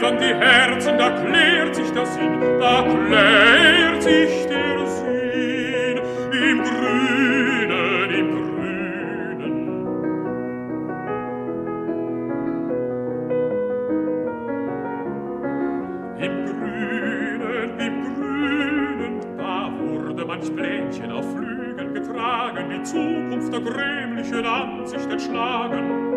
an die Herzen, da klärt sich der Sinn, da klärt sich der Sinn. Im Grünen, im Grünen. Im Grünen, da wurde manch Blänchen auf Flügeln getragen, die Zukunft der grämlichen Ansicht entschlagen.